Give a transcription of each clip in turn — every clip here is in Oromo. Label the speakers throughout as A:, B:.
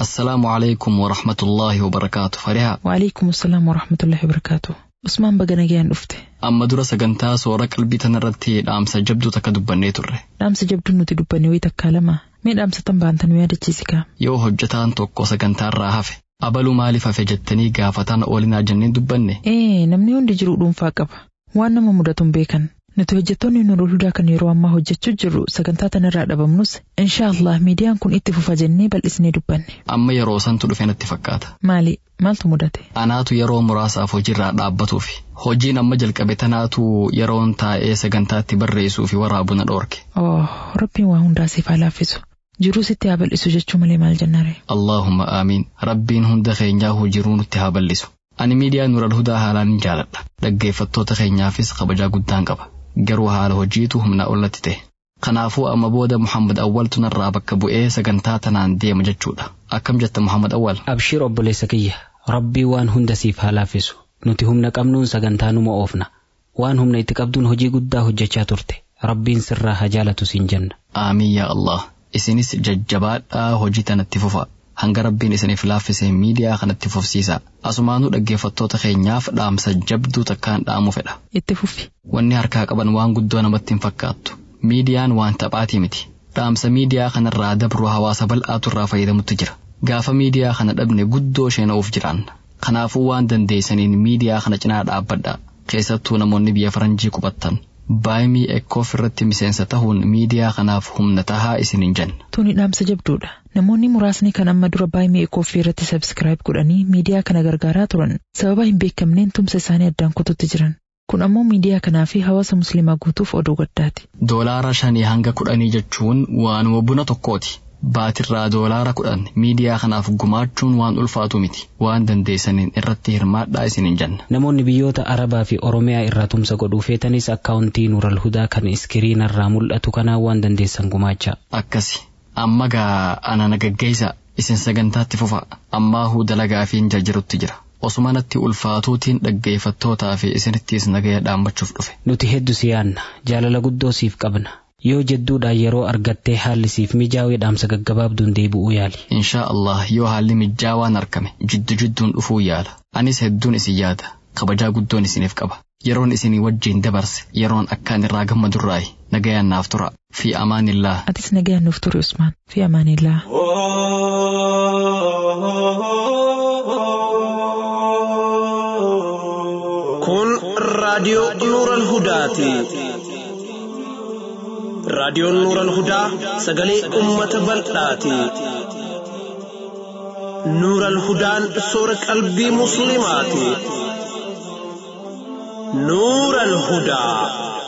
A: Assalaamu alaykum wa rahmatullahi wa barakaatu. Farihaa.
B: Wa alaykum assalaam wa rahmatullahi wa barakaatu. Usmaan baga nagayaan dhufte.
A: Amma dura sagantaa soora qalbii tanarratti dhaamsa jabduu takka dubbannee turre.
B: Dhaamsa jabduu nuti dubbanne wayii takkaa lama. Mee dhaamsa tan baantan nu yaadachiisi kaa.
A: Yoo hojjetaan tokko sagantaarraa hafe abaluu maaliif hafe jettanii gaafataan oolinaa jenneen dubbanne.
B: Namni hundi jiruu dhuunfaa qaba. Waan nama mudatuun beekan. Nuti hojjettoonni Nurul Hudaa kan yeroo ammaa hojjechuu jirru sagantaa tanarraa dhabamnus inshaallah miidiyaan kun itti fufa jennee bal'isnee dubbanne.
A: Amma yeroo santu dhufe natti fakkaata.
B: Maaltu mudate?
A: Anaatu yeroo muraasaaf hojiirraa dhaabbatuufi hojiin amma jalqabe tanaatu yeroon taa'ee sagantaatti barreessuu fi waraabu na dhoorke.
B: Rabbiin waa hundaa siif haa laaffisu. Jiruu sitti haa bal'isu jechuu malee maal jennaare?
A: Allahumma aamiin. Rabbiin hunda keenyaa jiruu nutti haa bal'isu. Ani miidiyaa Nurul Hudaa haalaan jaaladha. Dhaggeeffattoota keenyaafis kabajaa guddaan qaba. Garuu haala hojiitu humna ollatti ta'e. Kanaafuu amma booda Muhammad Awwaltu narraa bakka bu'ee sagantaa tanaan deema jechuudha. Akkam jetta Muhammad Awwal?
C: Abshir obboleessa kiyya. Rabbii waan hunda siif haa laaffisu. Nuti humna qabnuun sagantaa numa oofna. Waan humna itti qabduun hojii guddaa hojjechaa turte. Rabbiin sirraa haa jaalatu siin jenna.
A: Aamiin yaa Allah. Isinis jajjabaadhaa hojii tanatti fufa. Hanga Rabbiin isiniif laaffisee miidiyaa kanatti fufsiisa. Asumaanuu dhaggeeffattoota keenyaaf dhaamsa jabduu takkaan dhaamu fedha.
B: Itti fufi.
A: Wanni harkaa qaban waan guddoo namatti hin fakkaattu. Miidiyaan waan taphaatii miti. Dhaamsa miidiyaa kanarraa dabru hawaasa bal'aatu irraa fayyadamutti jira. Gaafa miidiyaa kana dhabne guddoo sheena'uuf jiraanna. Kanaafuu waan dandeessaniin miidiyaa kana cinaa dhaabbadha. Keessattuu namoonni biyya faranjii qubattan. Baay'imii ekkoof irratti miseensa tahuun miidiyaa kanaaf humna tahaa isiniin jenna.
B: Tuni dhaamsa jabduudha. Namoonni muraasni kan amma dura baay'imii ekkoof irratti sabskiraayib godhanii miidiyaa kana gargaaraa turan sababa hin beekamneen tumsa isaanii addaan kututti jiran. Kun ammoo miidiyaa kanaa fi hawaasa musliimaa guutuuf oduu gaddaati.
A: Doolaara 5 hanga 10 jechuun waanuma buna tokkooti. Baatirraa doolaara 10 miidiyaa kanaaf gumaachuun waan ulfaatu miti. Waan dandeessaniin irratti hirmaadhaa isiniin jenna.
C: Namoonni biyyoota Arabaa fi Oromiyaa irraa tumsa godhuu feetanis akkaawuntii Nurul Hudaa kan iskiriinarraa mul'atu kanaan waan dandeessan gumaachaa.
A: Akkasi. Amma gaa ana nagaggeessa isin sagantaatti fufa. Ammaahuu dalagaa fi jajjirutti jira. Osumanatti ulfaatuutiin dhaggeeffattootaa fi isinittis nagaya dhaammachuuf dhufe.
C: Nuti hedduu si yaanna. Jaalala guddoo siif qabna. Yoo jedduudhaan yeroo argattee haalli siif mijaawee dhaamsa gaggabaabduun deebi'uu yaali.
A: Inshaa Allah yoo haalli mijaawaan argame jidduun dhufuu yaala. Anis hedduun isin yaada. Kabajaa guddoon isiniif qaba. Yeroon isinii wajjin dabarse yeroon akkaan irraa gammadurraayi. Nagayaan naaf tura. Fi amaanillah.
B: Atis nagayaan nuuf turi Usmaan. Fi amaanillah.
D: Kun raadiyoo Nurul Hudaati. Raadiyoon Nurul Hudaa sagalee uummata bal'aati. Nurul Hudaan soora qalbii musliimaati. Nurul Hudaa.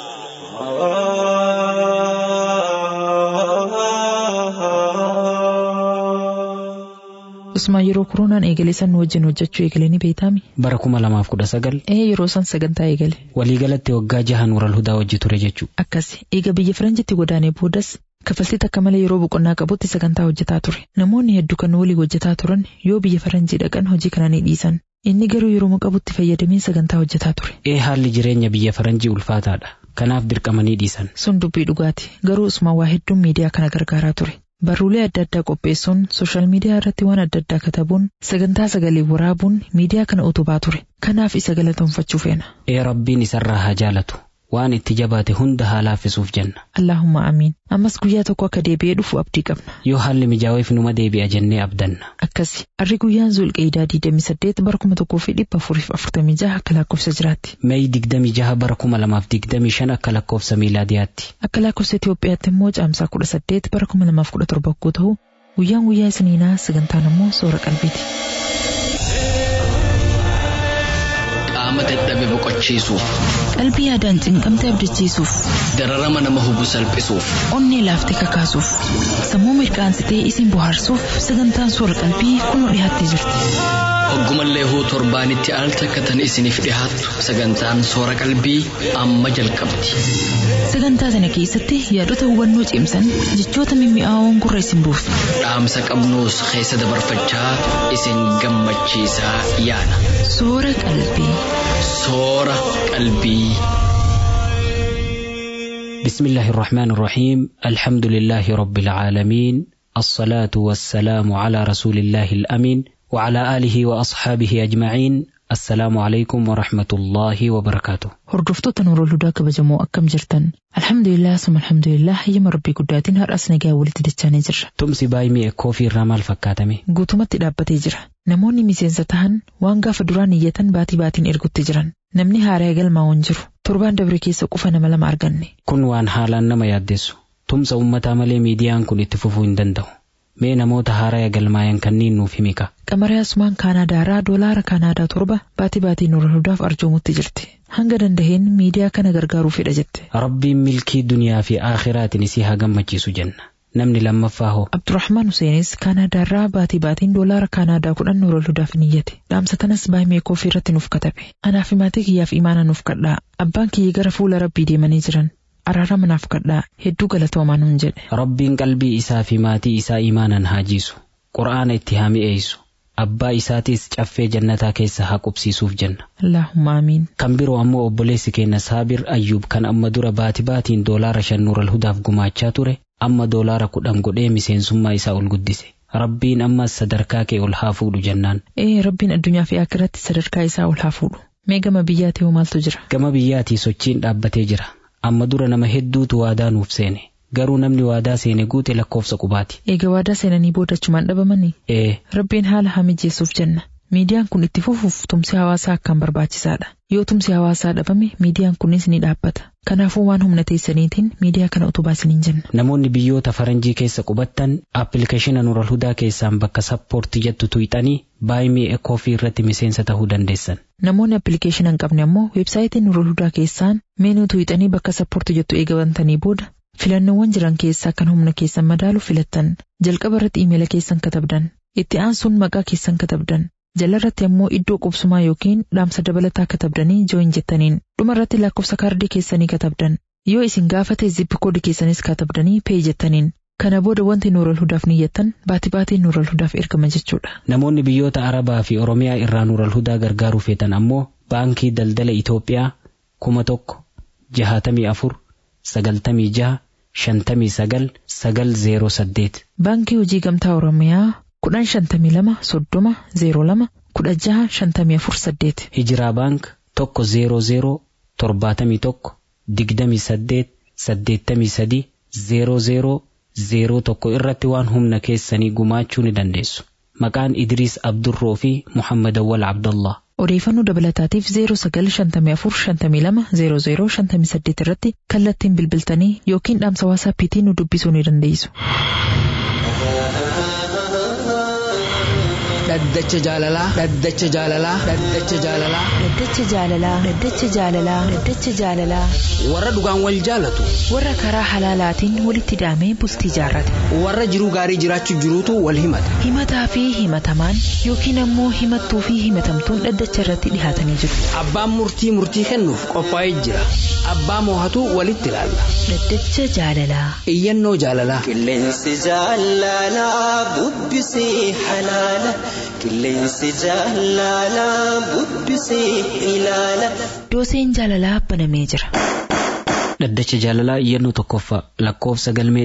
B: Usmaan yeroo koronaan eegale san wajjin hojjechuu eegale ni beektaami.
C: Bara 2019.
B: Yeroo san sagantaa eegale.
C: Waliigalatti waggaa 6 Nurul Hudaa hojii ture jechuu.
B: Akkasi. Eega biyya Faranjitti godaanee boodas kafaltii takka malee yeroo boqonnaa qabutti sagantaa hojjetaa ture. Namoonni hedduu kan walii hojjetaa turan yoo biyya Faranjii dhaqan hojii kana ni dhiisan. Inni garuu yeroo qabutti fayyadamee sagantaa hojjetaa ture.
C: Haalli jireenya biyya Faranjii ulfaataadha. Kanaaf dirqamanii dhiisan.
B: Sun dubbii dhugaati. Garuu Usmaan waa hedduun miidiyaa kana gargaaraa ture. Barruulee adda addaa qopheessuun sooshaal miidiyaa irratti waan adda addaa katabuun sagantaa sagalee waraabuun miidiyaa kana utubaa ture. Kanaaf isa galatoonfachuu feena.
C: Rabbiin isarraa haa jaalatu. Waan itti jabaate hunda haa laaffisuuf jenna.
B: Allahumma amiin. Ammas guyyaa tokko akka deebi'ee dhufu abdii qabna.
C: Yoo haalli mijaaweef numa deebi'a jennee abdanna.
B: Akkasi. Arri guyyaan Zulqeedaa 28 bara 1446 akka lakkoofsa jiraatti.
C: Meey 26 bara 2025 akka lakkoofsa miilaadiyaatti.
B: Akka lakkoofsa Itoophiyaatti immoo caamsaa 18 bara 2017 akkuu ta'u guyyaan guyyaa isiniinaa sagantaan immoo soora qalbiiti.
A: Qaama dadhabe boqochiisuuf.
B: Qalbii yaadaan cinqamte abdachiisuuf.
A: Dararama nama hubu salphisuuf.
B: Onnee laaftee kakaasuuf. Sammuu mirkaansitee isin bohaarsuuf sagantaan soora qalbii kunoo dhiyaattee jirti.
A: Oggumallee huu torbaanitti al takkatan isiniif dhihaattu sagantaan soora qalbii amma jalqabdi.
B: Sagantaa sana keessatti yaadota hubannoo cimsan jechoota mimmi'aawoon gurra isin buusu.
A: Dhaamsa qabnuus keessa dabarfachaa isin gammachiisaa yaana.
B: Soora qalbii.
A: Soora qalbii.
C: بسم الله الرحمن الرحيم الحمد لله رب العالمين الصلاة والسلام على رسول الله الأمين وعلى آله وأصحابه أجمعين. السلام عليكم ورحمة الله وبركاته.
B: Hordoftoota Nuurul Hudaa kabajamoo akkam jirtan? Alhamdulillah summa alhamdulillah hayyama Rabbii guddaatiin har'as nagaa walitti dachaanii jirra.
C: Tumsi baay'ee ekkoo fi irraa maal fakkaatame?
B: Guutumatti dhaabbatee jira. Namoonni miseensa tahan waan gaafa duraan iyyatan baatiin ergutti jiran. Namni haaraa galmaa'uun jiru. Torbaan dabre keessa qufa nama lama arganne.
C: Kun waan haalaan nama yaaddeessu. Tumsa uummataa malee miidiyaan kun itti fufuu hin danda'u. Mee namoota haaraa galmaa'an kanneen nuuf himika.
B: Qamarii Asumaan Kaanaadaarraa doolaara Kaanaadaa 7 baatii Nuurul Hudaaf arjoomutti jirti. Hanga dandaheen miidiyaa kana gargaaruu fedha jette.
C: Rabbiin milkii duniyaa fi aakhiraatiin isii haa gammachiisu jenna. Namni lammaffaa hoo?
B: Abdurrahmaan Huseenis Kaanaadaarraa baatiin doolaara Kaanaadaa 10 Nuurul Hudaaf niyyate. Dhaamsa tanas baay'ee koofii irratti nuuf katabe. Anaaf maatii kiyyaaf imaana nuuf kadhaa. Abbaan kiyya gara fuula Rabbii deemanii jiran. Araarama naaf kadhaa. Hedduu galatoomaa nuun jedhe.
C: Rabbiin qalbii isaa fi maatii isaa imaanan haa jiisu. Qur'aana itti haa mi'eessu. Abbaa isaatis caffee jannataa keessa haa qubsiisuuf jenna.
B: Allahumma amiin.
C: Kan biroo ammoo obboleessi keenya Saabir Ayyuub kan amma dura baatiin doolaara 5 Nuurul Hudaaf gumaachaa ture amma doolaara 10 godhee miseensummaa isaa ol guddise. Rabbiin ammas sadarkaa kee ol haa fuudhu jennaan.
B: Rabbiin addunyaa fi akhiratti sadarkaa isaa ol haa fuudhu. Mee gama biyyaatii hoo maaltu jira?
C: Gama biyyaatii sochiin dhaabbatee jira. Amma dura nama hedduutu waadaa nuuf seene. Garuu namni waadaa seene guute lakkoofsa qubaati.
B: Eega waadaa seenanii boodachumaan dhabamanii? Rabbiin haala haa mijeessuuf jenna. Miidiyaan kun itti fufuuf tumsi hawaasaa akkaan barbaachisaadha. Yoo tumsi hawaasaa dhabame miidiyaan kunis ni dhaabbata. Kanaafuu waan humna teessaniitiin miidiyaa kana utubaa isiniin jenna.
C: Namoonni biyyoota faranjii keessa qubattan appilikeeshina Nuurul Hudaa keessaan bakka sappoortii jettu tuqxanii baay'ee ekkoofi irratti miseensa ta'uu dandeessan.
B: Namoonni appilikeeshina hin qabne ammoo weebsaayitii Nuurul Hudaa keessaan meenuu tuqxanii bakka sappoortii jettu eegabantanii booda filannoowwan jiran keessaa kan humna keessan madaalu filattan. Jalqaba irratti iimeela keessan katabdan. Itti aansuun maqaa keessan katabdan. Jalarratti ammoo iddoo qubsumaa yookiin dhaamsa dabalataa katabdanii jooyin jettaniin. Dhuma irratti lakkoofsa kaardii keessanii katabdan. Yoo isin gaafate zip koodii keessanis katabdanii pay jettaniin. Kana booda wanti Nuurul Hudaaf niyyattan baatiin Nuurul Hudaaf ergama jechuudha.
C: Namoonni biyyoota Arabaa fi Oromiyaa irraa Nuurul Hudaa gargaaruu feetan ammoo baankii daldala Itoophiyaa 1196595908. Baankii
B: hojii gamtaa Oromiyaa 1052021654.
C: Hijiraa baank 100-28-28-83-0001 irratti waan humna keessanii gumaachuu ni dandeessu. Maqaan Idriis Abdurroo fi Muhammad Awwal Abdullah.
B: Odeeffannoo dabalataatiif 0954-5200-58 irratti kallattiin bilbiltanii yookiin dhaamsa waasaappiitiin nu dubbisuu ni dandeessu.
E: Dhaddacha jaalalaa. Dhaddacha jaalalaa. Dhaddacha jaalalaa.
F: Dhaddacha jaalalaa. Dhaddacha jaalalaa. Dhaddacha jaalalaa.
E: Warra dhugaan wal jaalatu.
F: Warra karaa halaalaatiin walitti hidhamee bultii jaarrate.
E: Warra jiruu gaarii jiraachuu jiruutu wal himata.
F: Himataa fi himatamaan yookiin ammoo himattuu fi himatamtuun dhaddacha irratti dhihaatanii jiru.
E: Abbaan murtii kennuuf qophaa'ee jira. Abbaa moohatu walitti ilaalla.
F: Dhaddacha jaalalaa.
E: Iyyannoo jaalalaa.
G: Qilleensi jaalalaa bubbisee halaala. Qilleensi jaalalaa bubbisee ilaala.
F: Dooseen jaalalaa banamee jira.
C: Dhaddacha jaalalaa iyyannoo tokkoffaa lakkoofsa galmee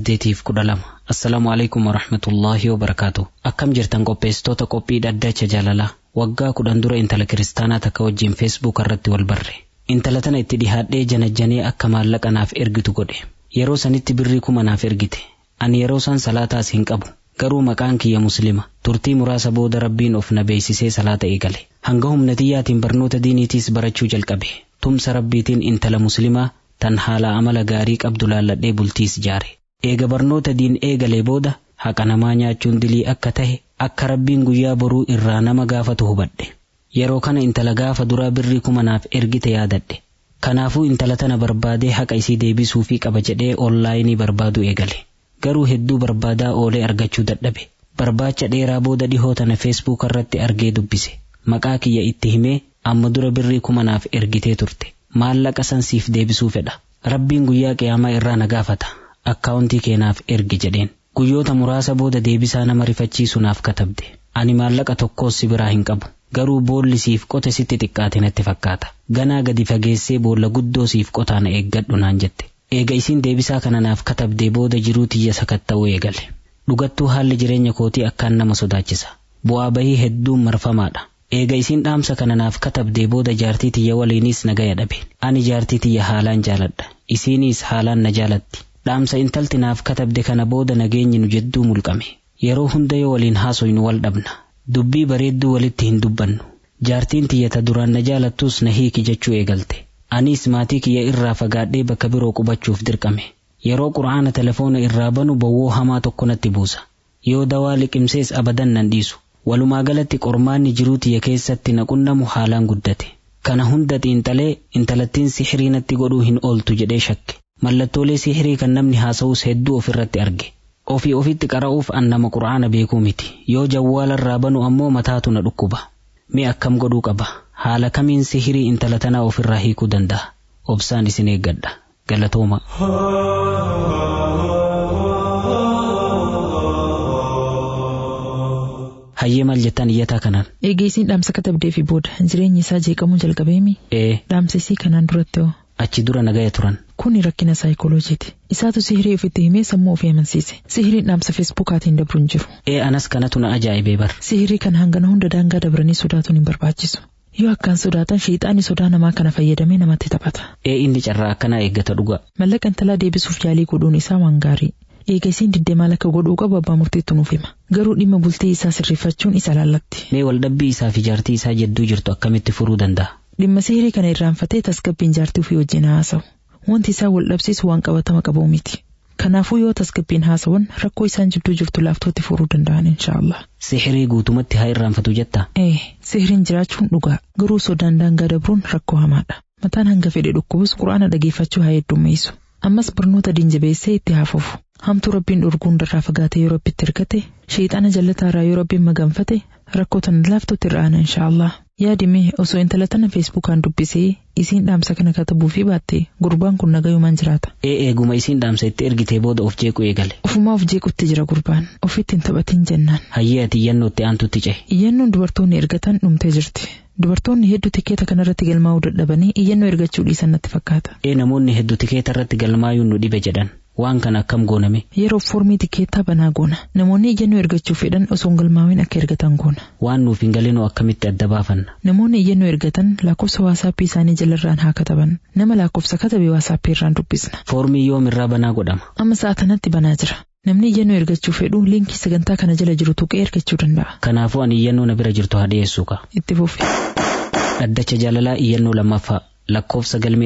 C: 812. Assalaamu alaikum warahmatullaahi wabarakaatuh. Akkam jirtan qopheessitoota qophii dhaddacha jaalalaa. Waggaa 10 dura intala kiristaanaa takka wajjin feesbuuk irratti wal barre. Intala tana itti dhihaadhee janajjanee akka maallaqa naaf ergitu godhe. Yeroo sanitti birrii 1000 naaf ergite. Ani yeroo san salaataas hin qabu. Garuu maqaan kiyya muslima. Turtii muraasa booda Rabbiin of na beeksisee salaata eegale. Hanga humna tiyyaatiin barnoota diiniitiis barachuu jalqabe. Tumsa Rabbiitiin intala muslimaa tan haala amala gaarii qabdu laalladhee bultiis jaare. Eega barnoota diin eegalee booda haqa namaa nyaachuun dilii akka tahe akka Rabbiin guyyaa boruu irraa nama gaafatu hubadhe. Yeroo kana intala gaafa duraa birrii 1000 naaf ergite yaadadhe. Kanaafuu intala tana barbaadee haqa isii deebisuu fi qaba jedhee onlaayinii barbaadu eegale. Garuu hedduu barbaadaa oolee argachuu dadhabe. Barbaacha dheeraa booda dhihoo tana feesbuuk irratti argee dubbise. Maqaa kiyya itti himee amma dura birrii 1000 naaf ergitee turte. Maallaqa san siif deebisuu fedha. Rabbiin guyyaa qiyaamaa irraa na gaafata. Akkaawuntii keenaaf ergi jedheen. Guyyoota muraasa booda deebisaa nama rifachiisu naaf katabde. Ani maallaqa tokkos si biraa hin qabu. Garuu boolli siif qote sitti xiqqaate natti fakkaata. Ganaa gadi fageessee boolla guddoo siif qotaa na eeggadhu naan jette. Eega isiin deebisaa kana naaf katabdee booda jiruu tiyya sakatta'uu eegale. Dhugattuu haalli jireenya kootii akkaan nama sodaachisa. Bu'aa bahii hedduun marfamaadha. Eega isiin dhaamsa kana naaf katabdee booda jaartii tiyya waliinis nagaya dhabe. Ani jaartii tiyya haalaan jaaladha. Isiinis haalaan na jaalatti. Dhaamsa intalti naaf katabde kana booda nageenyi nu jidduu mulqame. Yeroo hunda yoo waliin haasoynu wal dhabna. Dubbii bareedduu walitti hin dubbannu. Jaartiin tiyya ta duraan na jaalattus na hiiki jechuu eegalte. Anis maatii kiyya irraa fagaadhee bakka biroo qubachuuf dirqame. Yeroo quraana telefoona irraa banu bowwoo hamaa tokko natti buusa. Yoo dawaa liqimsees abadan nan dhiisu. Walumaa galatti qormaanni jiruu tiyya keessatti na qunnamu haalaan guddate. Kana hunda xiinxalee intalattiin sihirii natti godhuu hin ooltu jedhee shakke. Mallattoolee sihirii kan namni haasa'us hedduu ofirratti arge. Ofii ofitti qara'uuf an nama quraana beekuu miti. Yoo jawwaalarraa banu ammoo mataatu na dhukkuba. Mee akkam godhuu qaba? Haala kamiin sihirii intala tanaa ofirraa hiikuu danda'a? Obsaan isin eeggadha. Galatooma. Hayyee maal jettan iyyataa kanaan?
B: Eega isiin dhaamsa katabdee fi booda jireenyi isaa jeeqamuu jalqabeemi. Dhaamsa isii kanaan duratti hoo?
C: Achi dura nagaya turan.
B: Kuni rakkina saayikolojiiti. Isaatu sihirii ofitti himee sammuu ofii amansiise. Sihiriin dhaamsa feesbuukaatiin dabru hin jiru.
C: Anas kanatu na ajaa'ibee bar.
B: Sihirii kan hangana hunda daangaa dabranii sodaatuun hin barbaachisu. Yoo akkaan sodaatan shiixaanni sodaa namaa kana fayyadamee namatti taphata.
C: Inni carraa akkanaa eeggata dhuga.
B: Mallaqa intalaa deebisuuf yaalii godhuun isaa waan gaarii. Eega isiin diddee maal akka godhuu qabu abbaa murtiitu nuuf hima. Garuu dhimma bultii isaa sirreeffachuun isa laallatti.
C: Mee waldhabbii isaa fi jaartii isaa jidduu jirtu akkamitti furuu danda'a?
B: Dhimma sihirii kana irraanfatee tasgabbiin jaartii ofii wajjin haasa'u. Wanti isaa wal dhabsiisu waan qabatama qabu miti. Kanaafuu yoo tasgabbiin haasawan rakkoo isaan jidduu jirtu laaftootti furuu danda'an inshaallah.
C: Sihirii guutumatti haa irraanfatu jetta?
B: Sihiriin jiraachuun dhugaa. Garuu sodaan daangaa dabruun rakkoo hamaadha. Mataan hanga fedhe dhukkubus quraana dhageeffachuu haa heddummeessu. Ammas barnoota diinjabeessee itti haafufu. Hamtuu rabbiin dhorguun darraa fagaatee yoo rabbitti ergate, sheexaana jallataarraa yoo rabbiin maganfate, rakkoo tan laaftuutti irraan inshaallah. Yaadime osoo intala tana feesbuukaan dubbisee isiin dhaamsa kana katabuu fi baatte gurbaan kun nagayumaan jiraata.
C: Eeguma isiin dhaamsa itti ergitee booda of jeequ eegale.
B: Ofumaa of jeequtti jira gurbaan. Ofitti hin taphatin jennaan.
C: Hayyee ati iyyannootti aantutti cehe.
B: Iyyannoon dubartoonni ergatan dhumtee jirti. Dubartoonni hedduu tikeeta kanarratti galmaa'uu dadhabanii iyyannoo ergachuu dhiisan natti fakkaata.
C: Namoonni hedduu tikeeta irratti galmaa'uun nu dhibe jedhan. Waan kana akkam gooname?
B: Yeroo foormii tikeettaa banaa goona. Namoonni iyyannoo ergachuu fedhan osoo hin galmaa'in akka ergatan goona.
C: Waan nuuf hin galinoo akkamitti adda baafanna?
B: Namoonni iyyannoo ergatan lakkoofsa waasappii isaanii jalarraan haa kataban. Nama lakkoofsa katabe waasappii irraan dubbisna.
C: Foormii yoomirraa banaa godhama?
B: Amma sa'a kanatti banaa jira. Namni iyyannoo ergachuu fedhu liinkii sagantaa kana jala jiru tuqee ergachuu danda'a.
C: Kanaafuu ani iyyannoo na bira jirtu haa dhiyeessuu qaba.
B: Itti fufi.
C: Dhaddacha jaalalaa iyyannoo lammaffaa lakkoofsa galmee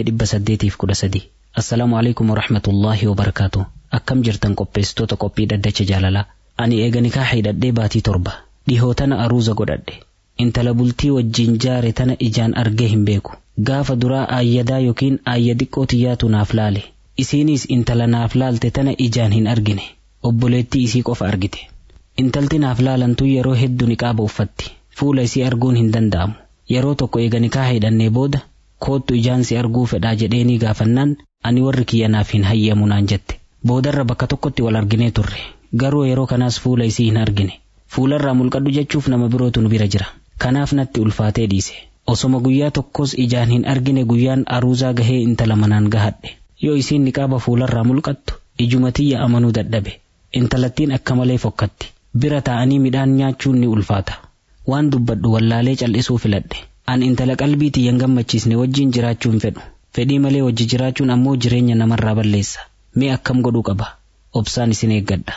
C: 813. Assalaamu alaikum warahmatullaahi wabarakaatu. Akkam jirtan qopheessitoota qophii dhaddacha jaalalaa. Ani eega nikaa hidhadhee baatii 7. Dhihoo tana aruuza godhadhe. Intala bultii wajjin jaare tana ijaan argee hin beeku. Gaafa duraa aayyadaa yookiin aayya xiqqoo tiyyaatu naaf laale. Isiinis intala naaf laalte tana ijaan hin argine. Obboleettii isii qofa argite. Intalti naaf laalantuu yeroo hedduu niqaaba uffatti. Fuula isii arguun hin danda'amu. Yeroo tokko eega nikaa hidhannee booda koottu ijaan si arguu fedhaa jedheenii gaafannaan ani warri kiyya naaf hin hayyamu naan jette. Boodarra bakka tokkotti wal arginee turre. Garuu yeroo kanaas fuula isii hin argine. Fuularraa mulqadhu jechuuf nama birootu nu bira jira. Kanaaf natti ulfaatee dhiise. Osoma guyyaa tokkos ijaan hin argine guyyaan aruuzaa gahee intala manaan gahadhe. Yoo isiin niqaaba fuularraa mulqattu ijuma tiyya amanuu dadhabe. Intalattiin akka malee fokkatti. Bira taa'anii midhaan nyaachuun ni ulfaata. Waan dubbadhu wallaalee cal'isuu filadhe. An intala qalbii tiyyan gammachiisne wajjin jiraachuu hin fedhu. Fedhii malee wajji jiraachuun ammoo jireenya namarraa balleessa. Mee akkam godhuu qaba? Obsaan isin eeggadha.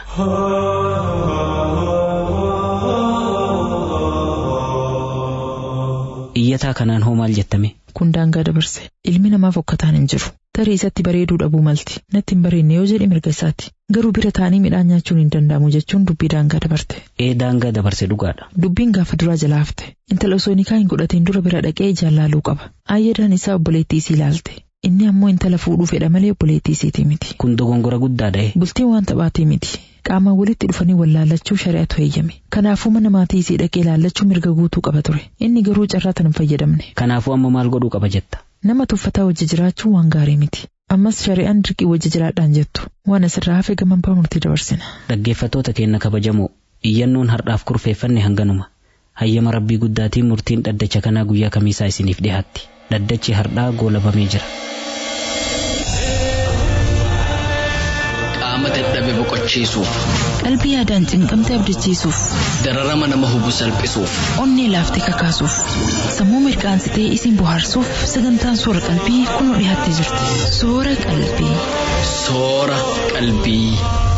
C: Iyyataa kanaan hoo maal jettame?
B: Kun daangaa dabarse. Ilmi namaa fokkataan hin jiru. Tarii isatti bareeduu dhabuu malti. Natti hin bareedne yoo jedhe mirga isaati. Garuu bira taa'anii midhaan nyaachuun hin danda'amu jechuun dubbii daangaa dabarte.
C: Daangaa dabarse dhugaadha.
B: Dubbiin gaafa duraa jalaa hafte. Intala osoo nikaa hin godhatiin dura bira dhaqee ijaan laaluu qaba. Aayyadaan isaa obboleettii isii ilaalte. Inni ammoo intala fuudhuu fedha malee obboleettii isiitii miti.
C: Kun dogongora guddaadha.
B: Bultiin waan taphaatii miti. Qaamaan walitti dhufanii wal laallachuu shari'atu heeyyame. Kanaafuu mana maatii isii dhaqee laallachuu mirga guutuu qaba ture. Inni garuu carraa tan hin fayyadamne.
C: Kanaafuu amma maal godhuu qaba jetta?
B: Nama tuffataa wajji jiraachuu waan gaarii miti. Ammas shari'aan dirqii wajji jiraadhaan jettu. Waan asirraa hafe gaman baa murtii dabarsina.
C: Dhaggeeffattoota keenya kabajamoo iyyannoon har'aaf kurfeeffanne hanganuma. Hayyama Rabbii guddaatiin murtiin dhaddacha kanaa guyyaa kamiisaa isiniif dhiyaatti. Dhaddachi har'aa goolabamee jira.
A: Qaama dadhabee dadhabe boqochiisuuf,
F: qalbii yaadaan cinqamte abdachiisuuf,
A: dararama nama hubu salphisuuf,
F: onnee laaftee kakaasuuf, sammuu mirqaansitee isin bohaarsuuf sagantaan soora qalbii kunoo dhiyaattee jirti. Soora qalbii.
A: Soora qalbii.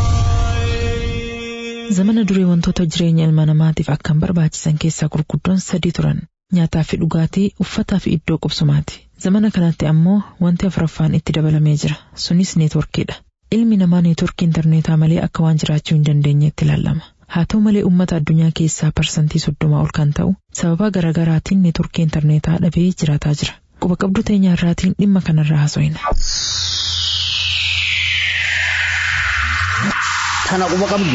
B: Zamana durii wantoota jireenya ilma namaatiif akkaan barbaachisan keessaa gurguddoon 3 turan. Nyaataa fi dhugaatii, uffataa fi iddoo qubsumaati. Zamana kanatti ammoo wanti afuraffaan itti dabalamee jira. Sunis neetworkiidha. Ilmi namaa neetworkii intarneetaa malee akka waan jiraachuu hin dandeenyetti ilaalama. Haa ta'u malee uummata addunyaa keessaa parsantii 30 ol kan ta'u sababa garaagaraatiin neetworkii intarneetaa dhabee jiraataa jira. Quba qabdu teenya irraatiin dhimma kanarraa haasofna.
E: Tana quba qabdu.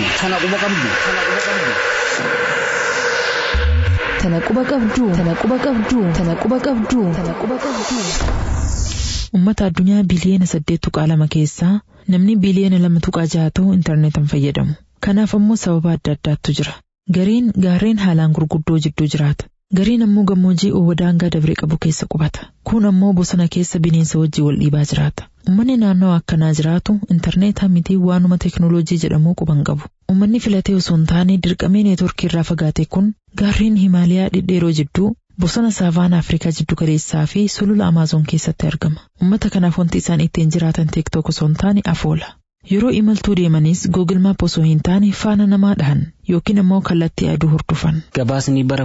B: Uummata addunyaa biliyeena 8.2 keessaa namni biliyeena 2.6 intarneetaan fayyadamu. Kanaaf ammoo sababa adda addaatu jira. Gariin gaarreen haalaan gurguddoo jidduu jiraata. Gariin ammoo gammoojjii daangaa dabree qabu keessa qubata. Kun ammoo bosona keessa bineensa wajjii wal dhiibaa jiraata. Uummanni naannoo akkanaa jiraatu intarneetaa miti waanuma teeknooloojii jedhamu quban qabu. Uummanni filatee osoo hin taane dirqamee neetworkii irraa fagaate kun gaarreen Himaalayaa dhedheeroo jidduu bosona saavaanaa Afrikaa jiddu galeessaa fi sulula Amaazoon keessatti argama. Uummata kanaaf wanti isaan ittiin jiraatan TikTok osoo hin taane afoola. Yeroo imaltuu deemanis Google Maap osoo hin taane faana namaa dhahan yookiin ammoo kallattii aduu hordofan.
C: Gabaasni bara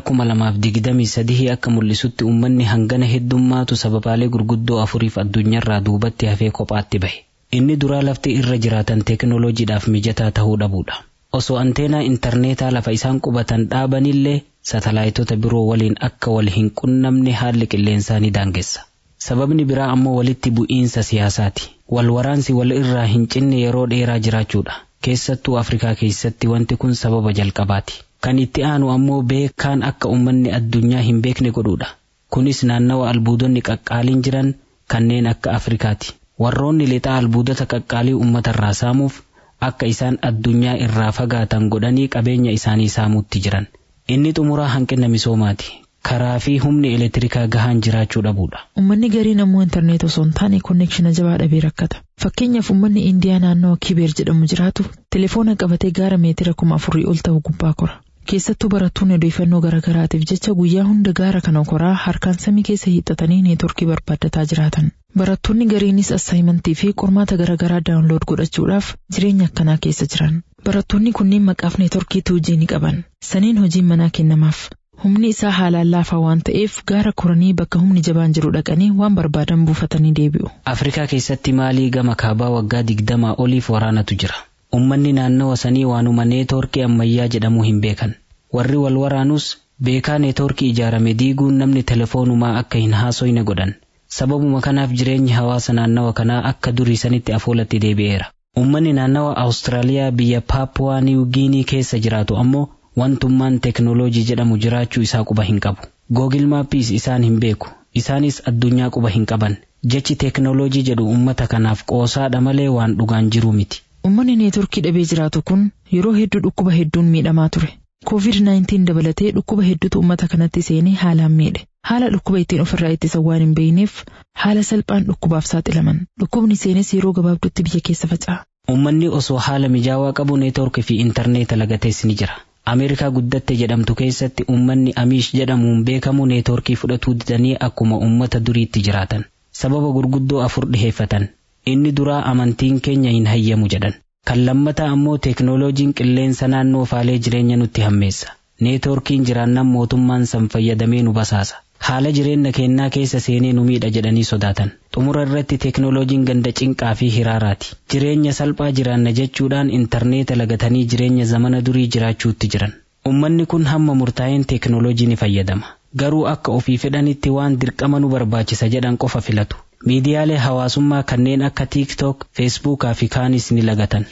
C: 2023 akka mul'isutti uummanni hangana heddummaatu sababaalee gurguddoo afuriif addunyaarraa duubatti hafee kophaatti bahe. Inni duraa lafti irra jiraatan teeknooloojiidhaaf mijataa ta'uu dhabuudha. Osoo anteenaa intarneetaa lafa isaan qubatan dhaabanillee satalaayitoota biroo waliin akka wal hin qunnamne haalli qilleensaa ni daangessa. Sababni biraa ammoo walitti bu'iinsa siyaasaati. Wal waraansi wal irraa hin cinne yeroo dheeraa jiraachuudha. Keessattuu Afrikaa keessatti wanti kun sababa jalqabaati. Kan itti aanu ammoo beekaan akka uummanni addunyaa hin beekne godhuudha. Kunis naannawa albuudonni qaqqaaliin jiran kanneen akka Afrikaati. Warroonni lixaa albuudota qaqqaalii uummatarraa saamuuf akka isaan addunyaa irraa fagaatan godhanii qabeenya isaanii saamuutti jiran. Inni xumuraa hanqina misoomaati. Karaa fi humni elektirikaa gahaan jiraachuu dhabuudha.
B: Uummanni gariin ammoo intarneet osoo hin taane konneekshina jabaa dhabee rakkata. Fakkeenyaaf uummanni Indiyaa naannoo Kibeer jedhamu jiraatu telefoona qabatee gaara meetira 4,000 ol ta'u gubbaa kora. Keessattuu barattoonni odeeffannoo garaagaraatiif jecha guyyaa hunda gaara kana koraa harkaan samii keessa hiixatanii neetworkii barbaaddataa jiraatan. Barattoonni gariinis assaayimentii fi qormaata garaagaraa daawunlood godhachuudhaaf jireenya akkanaa keessa jiran. Barattoonni kunniin maqaaf neetworkii 2G ni qaban. Saniin hojiin manaa kennamaaf. Humni isaa haalaan laafaa waan ta'eef gaara koranii bakka humni jabaan jiru dhaqanii waan barbaadan buufatanii deebi'u.
C: Afrikaa keessatti maalii gama kaabaa waggaa 20 oliif waraanatu jira. Uummanni naannawa sanii waanuma neetworkii ammayyaa jedhamu hin beekan. Warri wal waraanus beekaa neetworkii ijaarame diiguun namni telefoonumaa akka hin haasoyne godhan. Sababuma kanaaf jireenyi hawaasa naannawa kanaa akka durii sanitti afoolatti deebi'eera. Uummanni naannawa Awustiraaliyaa biyya Paapuwaa Niw Giinii keessa jiraatu ammoo wantummaan teeknooloojii jedhamu jiraachuu isaa quba hin qabu. Google Maapis isaan hin beeku. Isaanis addunyaa quba hin qaban. Jechi teeknooloojii jedhu uummata kanaaf qoosaadha malee waan dhugaan jiru miti.
B: Uummanni neetworkii dhabee jiraatu kun yeroo hedduu dhukkuba hedduun miidhamaa ture. COVID-19 dabalatee dhukkuba hedduutu uummata kanatti seenee haalaan miidhe. Haala dhukkuba ittiin ofirraa ittisan waan hin beekneef haala salphaan dhukkubaaf saaxilaman. Dhukkubni seenes yeroo gabaabduutti biyya keessa faca'a.
C: Uummanni osoo haala mijaawaa qabu neetworkii fi intarneeta lagatees ni jira. Ameerikaa guddatte jedhamtu keessatti uummanni Amish jedhamuun beekamu neetworkii fudhatuu didanii akkuma uummata duriitti jiraatan. Sababa gurguddoo 4 dhiheeffatan. Inni duraa amantiin keenya hin hayyamu jedhan. Kan lammataa ammoo teeknooloojiin qilleensa naannoo faalee jireenya nutti hammeessa. Neetworkiin jiraannaan mootummaan san fayyadamee nu basaasa. Haala jireenya keenyaa keessa seenee nu miidha jedhanii sodaatan. Xumura irratti teeknooloojiin ganda cinqaa fi hiraaraati. Jireenya salphaa jiraanna jechuudhaan intarneeta lagatanii jireenya zamana durii jiraachuutti jiran. Uummanni kun hamma murtaa'een teeknooloojii ni fayyadama. Garuu akka ofii fedhanitti waan dirqama nu barbaachisa jedhan qofa filatu. Miidiyaalee hawaasummaa kanneen akka TikTok, Facebook fi kaanis ni lagatan.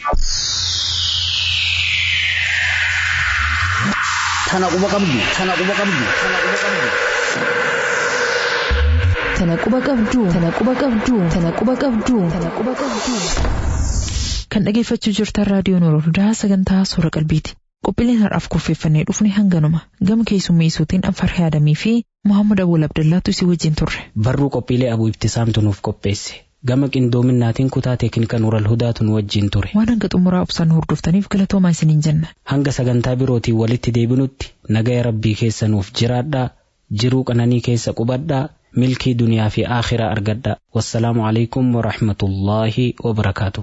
E: Tana quba qabdu.
B: Kan dhageeffachuu jirtan raadiyoon Oromiyaa sagantaa Soora Qalbiiti. Qophiileen har'aaf kurfeeffannee dhufne hanganuma. Gama keessummeessuutiin Anfarhee Adamii fi Muhammad Abul Abdallaatu si wajjin turre.
C: Barruu qophiilee Abuu Ibtisaamtu nuuf qopheesse. gama qindoominaatiin kutaa teeknika Nuural Hudaatu nu wajjin ture.
B: Waan hanga xumuraa obsaan hordoftaniif galatoomaa isiniin jenna.
C: Hanga sagantaa birootiin walitti deebinutti nagaya Rabbii keessa nuuf jiraadhaa, jiruu qananii keessa qubadhaa, milkii duniyaa fi aakhiraa argadhaa. Wassalaamu alaikum wa rahmatullaahi wa barakaatuh.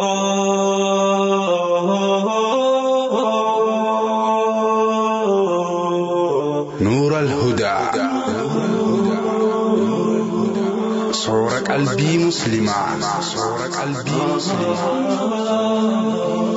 H: نور الهدى صورة قلبي مسلمة